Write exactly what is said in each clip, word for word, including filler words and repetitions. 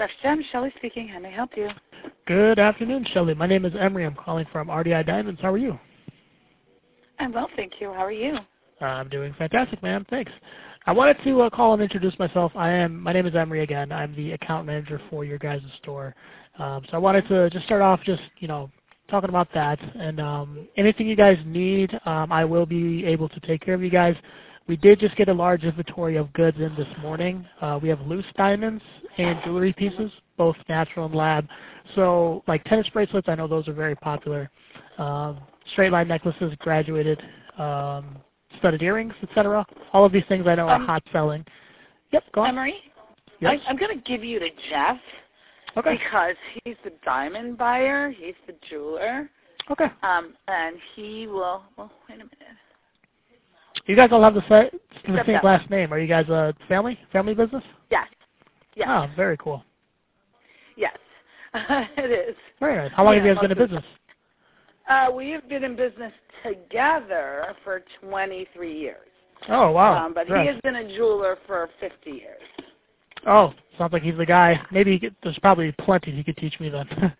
Fresh Gem, Shelley speaking. How may I help you? Good afternoon, Shelley. My name is Emery. I'm calling from R D I Diamonds. How are you? I'm well, thank you. How are you? Uh, I'm doing fantastic, ma'am. Thanks. I wanted to uh, call and introduce myself. I am. My name is Emery again. I'm the account manager for your guys' store. Um, so I wanted to just start off just, you know, talking about that. And um, anything you guys need, um, I will be able to take care of you guys. We did just get a large inventory of goods in this morning. Uh, we have loose diamonds and jewelry pieces, both natural and lab. So like tennis bracelets, I know those are very popular. Um, straight line necklaces, graduated, um, studded earrings, et cetera. All of these things I know are Um, hot selling. Yep, go on. Emery, Yes. I, I'm going to give you to Jeff Okay. because he's the diamond buyer. He's the jeweler. Okay. Um, and he will, well, wait a minute. You guys all have the, sa- the Except same that last name. Are you guys a family, family business? Yes. Yes. Oh, very cool. Yes. It is. Very nice. How long Yeah, have you guys been in most of business? Uh, we have been in business together for twenty-three years. Oh, wow. Um, but Congrats. he has been a jeweler for fifty years. Oh, sounds like he's the guy. Maybe he could, there's probably plenty he could teach me then.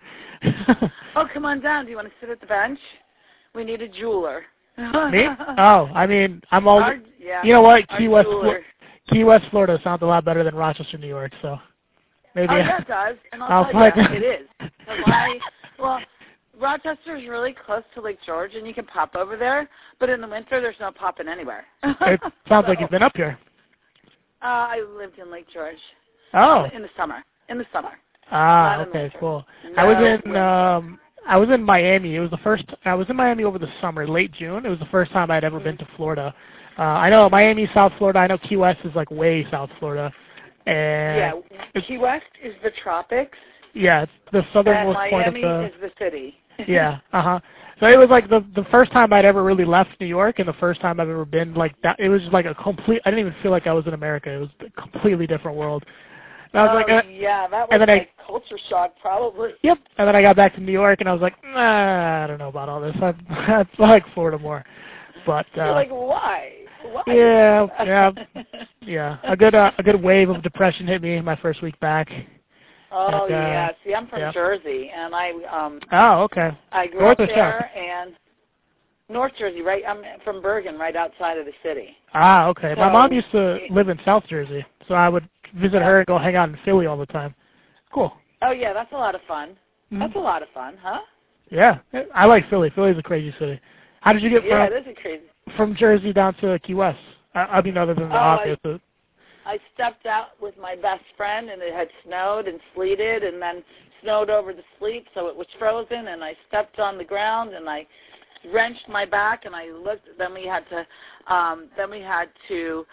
Oh, come on down. Do you want to sit at the bench? We need a jeweler. Me? Oh, I mean, I'm all. Our, yeah, you know what? our Key West, Flo- jeweler. Key West, Florida sounds a lot better than Rochester, New York. So maybe. Oh, yeah, it does. And I'll, I'll tell you, put- it is. 'Cause I, well, Rochester is really close to Lake George, and you can pop over there. But in the winter, there's no popping anywhere. It sounds So, like you've been up here. Uh, I lived in Lake George. Oh. In the summer. In the summer. Ah, Not in okay, winter. cool. No I was in winter. um I was in Miami. It was the first I was in Miami over the summer, late June. It was the first time I'd ever been to Florida. Uh I know Miami, South Florida. I know Key West is like way South Florida. And Yeah, Key West is the tropics, yeah, it's the and southernmost point of Miami the is the city. yeah, uh-huh. So it was like the the first time I'd ever really left New York and the first time I've ever been like that. It was just like a complete I didn't even feel like I was in America. It was a completely different world. And I was oh, like, uh, yeah, that was and then like I, culture shock, probably. Yep. And then I got back to New York, and I was like, nah, I don't know about all this. I, I like Florida more. But uh, You're like, why? Why? yeah, yeah, yeah. A good uh, a good wave of depression hit me my first week back. Oh and, uh, yeah. See, I'm from yeah. Jersey, and I um Oh, okay. I grew North up or there, south? and North Jersey, right? I'm from Bergen, right outside of the city. Ah, okay. My So, mom used to live in South Jersey, so I would visit Yeah. her and go hang out in Philly all the time. Cool. Oh yeah, that's a lot of fun. Mhm. That's a lot of fun, huh? Yeah, I like Philly. Philly's a crazy city. How did you get Yeah, from it is a crazy. from Jersey down to Key West? I, I mean, other than the Oh, obvious. I, uh, I stepped out with my best friend, and it had snowed and sleeted, and then snowed over the sleet, so it was frozen. And I stepped on the ground, and I wrenched my back, and I looked. Then we had to, um, then we had to,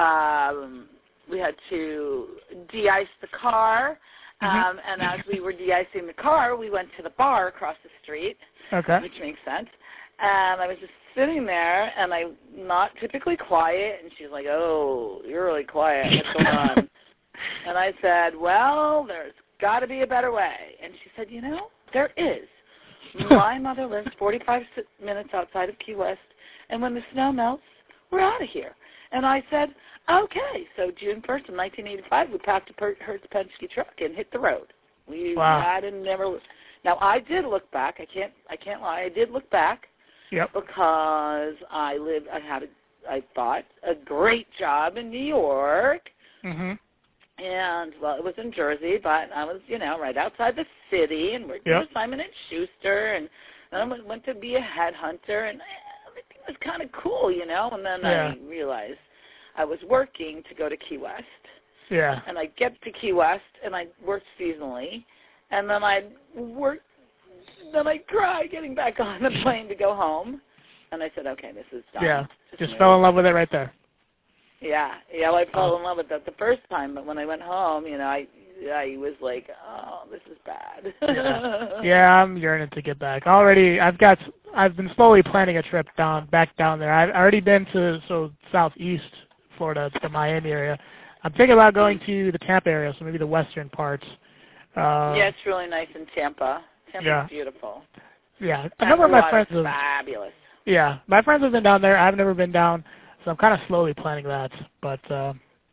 um, we had to de-ice the car. Um, and as we were de-icing the car, we went to the bar across the street, Okay. which makes sense. And I was just sitting there, and I'm not typically quiet. And she's like, "Oh, you're really quiet. What's going on?" And I said, "Well, there's got to be a better way." And she said, "You know, there is. My mother lives forty-five minutes outside of Key West, and when the snow melts, we're out of here." And I said, "Okay." So June first of nineteen eighty-five, we packed a Hertz Penske truck and hit the road. We Wow. had and never. Now I did look back. I can't. I can't lie. I did look back. Yep. Because I lived. I had a. I thought a great job in New York. Mhm. And, well, it was in Jersey, but I was, you know, right outside the city and worked Yep. for Simon and Schuster, and then I went went to be a headhunter, and everything was kind of cool, you know. And then Yeah. I realized I was working to go to Key West, Yeah. and I get to Key West, and I worked seasonally, and then I work, then I cry getting back on the plane to go home, and I said, okay, this is done. Yeah. Just move. fell in love with it right there. Yeah, yeah, well, I fell Oh. in love with that the first time, but when I went home, you know, I I was like, oh, this is bad. Yeah. Yeah, I'm yearning to get back. Already, I've got, I've been slowly planning a trip down, back down there. I've already been to, so southeast Florida, the Miami area. I'm thinking about going to the Tampa area, so maybe the western parts. Uh, Yeah, it's really nice in Tampa. Tampa's Yeah. beautiful. Yeah, a And number of the my water's friends have. fabulous. Yeah, my friends have been down there. I've never been down, so I'm kind of slowly planning that. But uh,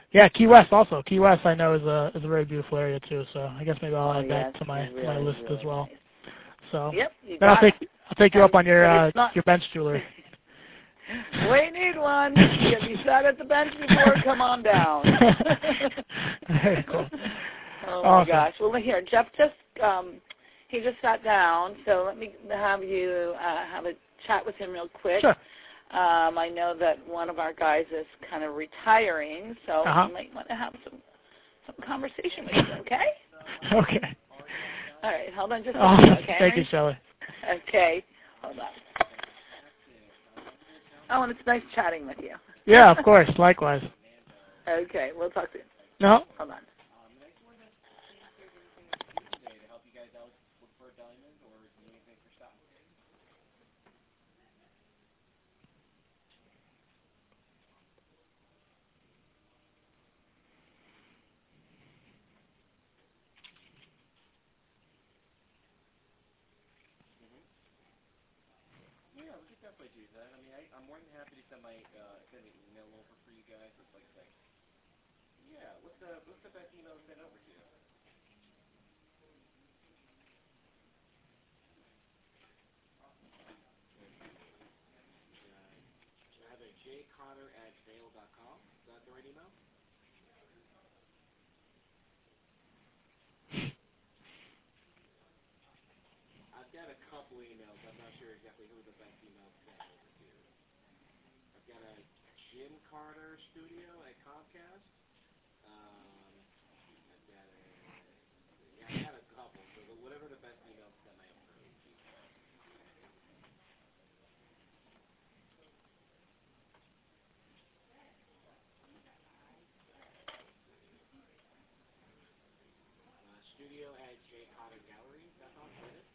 Yeah, Key West also. Key West I know is a is a very beautiful area too. So I guess maybe I'll Oh, add yes, that to my really, my list really as well. nice. So Yep, you then I'll got take it. I'll take you And, up on your but uh, it's not, your bench jewelry. we need one. If you sat at the bench before, come on down. Very cool. Oh Awesome. my gosh. Well, here, Jeff just um, he just sat down, so let me have you uh, have a chat with him real quick. Sure. Um, I know that one of our guys is kind of retiring, so uh-huh. you might want to have some some conversation with him. Okay. Okay. All right. Hold on just a Awesome. second. Okay. Thank you, Shelley. Okay. Hold on. Oh, and it's nice chatting with you. Yeah, of course. Likewise. Okay, we'll talk soon. No. Hold on. Yeah, we could definitely do that. I mean, I, I'm more than happy to send my uh, send an email over for you guys. It's like, like, yeah, what's the what's the best email to send over to you? I have a jcotter at vail dot com. Is that the right email? I've got a couple emails. I'm not sure exactly who the best email to send over to. I've got a Jim Carter Studio at Comcast. Um, I've got a yeah, I got a couple. So the, whatever the best email to send my info to. Uh, studio at jcotter gallery dot com. Is that it?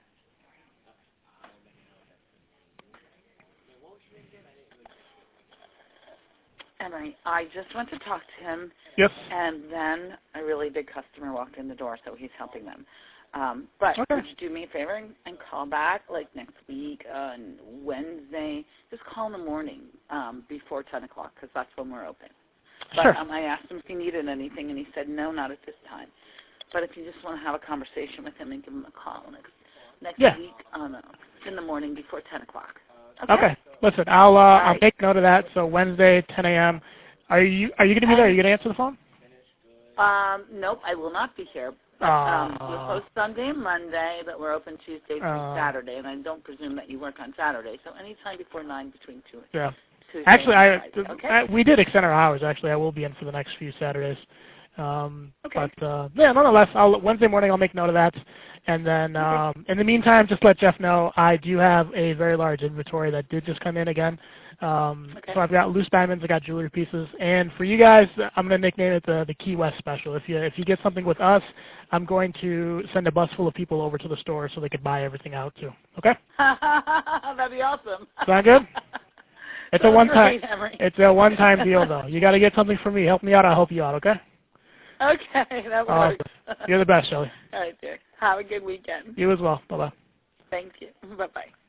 I'll make a note of that. Yeah, what was your name again? I didn't really catch it. And I, I just went to talk to him, Yes. and then a really big customer walked in the door, so he's helping them. Um, but Okay. would you do me a favor and, and call back, like, next week, uh, on Wednesday? Just call in the morning um, before ten o'clock, because that's when we're open. But Sure. um, I asked him if he needed anything, and he said, no, not at this time. But if you just want to have a conversation with him and give him a call next, next Yeah. week on, uh, in the morning before ten o'clock. Okay. Okay. Listen, I'll uh, I'll right. make note of that. So Wednesday, ten a.m. Are you are you going to be there? Are you going to answer the phone? Um, nope, I will not be here. But um, we're closed Sunday and Monday, but we're open Tuesday through Uh, Saturday, and I don't presume that you work on Saturday. So anytime before nine between two. Yeah. Tuesday Actually, and I, Friday. Okay. I we did extend our hours. Actually, I will be in for the next few Saturdays. Um, Okay. But uh, yeah, nonetheless, I'll, Wednesday morning I'll make note of that. And then um, in the meantime, just let Jeff know I do have a very large inventory that did just come in again. Um, Okay. So I've got loose diamonds, I got jewelry pieces, and for you guys, I'm going to nickname it the, the Key West special. If you if you get something with us, I'm going to send a bus full of people over to the store so they could buy everything out too. Okay? That'd be awesome. Sound good? It's so a one time. great, Emery. It's a one time deal though. You got to get something from me. Help me out. I'll help you out. Okay? Okay, that Awesome. works. You're the best, Shelly. All right, dear. Have a good weekend. You as well. Bye bye. Thank you. Bye bye.